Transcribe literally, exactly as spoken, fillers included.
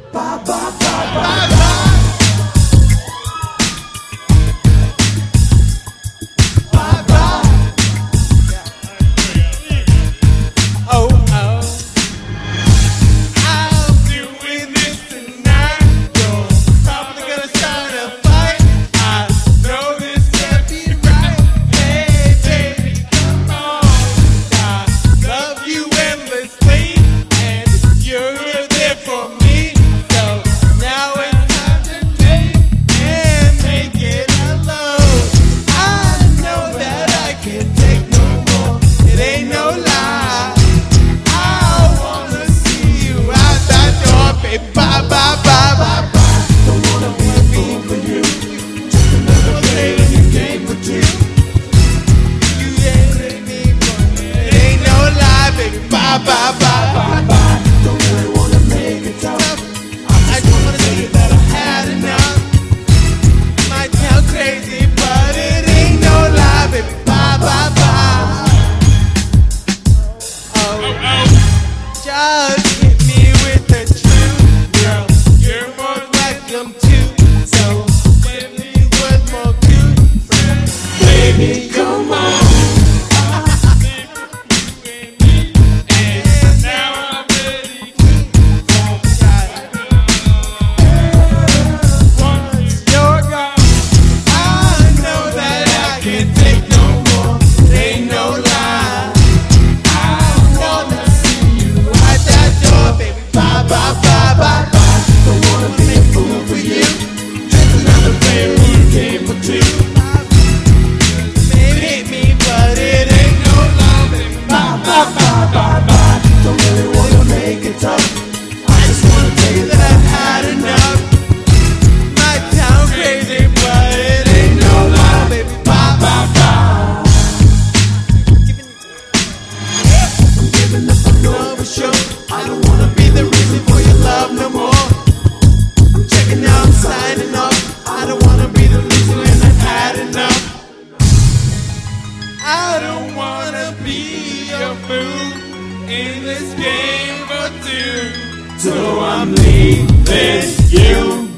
Bye, bye, bye, bye, bye. Bye, bye. Oh, oh. I'm doing this tonight. You're probably gonna start a fight. I know this can't be right. Hey, baby, come on. I love you endlessly, and you're there for me. So now it's time to take and make it alone. I know that I can't take no more. It ain't no lie. I wanna see you out that door, baby. Bye, bye, bye, bye, bye. Don't wanna be a fool for you. Just another player in your game for two. You ain't me, but it ain't no lie, baby. Bye, bye, bye, bye, bye. Don't really wanna make it tough. I just wanna say that I had enough. Might sound crazy, but it ain't no lie, baby. Bye, bye, bye. Oh, just hit me with the truth, girl. You're more welcome too. So give me one more cue, Baby, come on. and now I'm ready to once you're gone, I know that I can't take no more. It ain't no lie. I wanna see you out that door, baby. Bye, bye, bye, bye, bye. Don't wanna be a fool for you. Just another player in your game for two. Maybe hit me, but it ain't no lie, baby. Bye, bye, bye, bye, bye. Don't really wanna make it tough. I just wanna tell you That that I've had enough. Might sound crazy, but it ain't no lie, baby. Bye, bye, bye. I'm giving up on love for sure. I don't wanna be the reason for your love no more. I'm checking out, I'm signing off. I don't wanna be the reason and I've had enough. I don't wanna be a fool in this game for two. So I'm leaving you.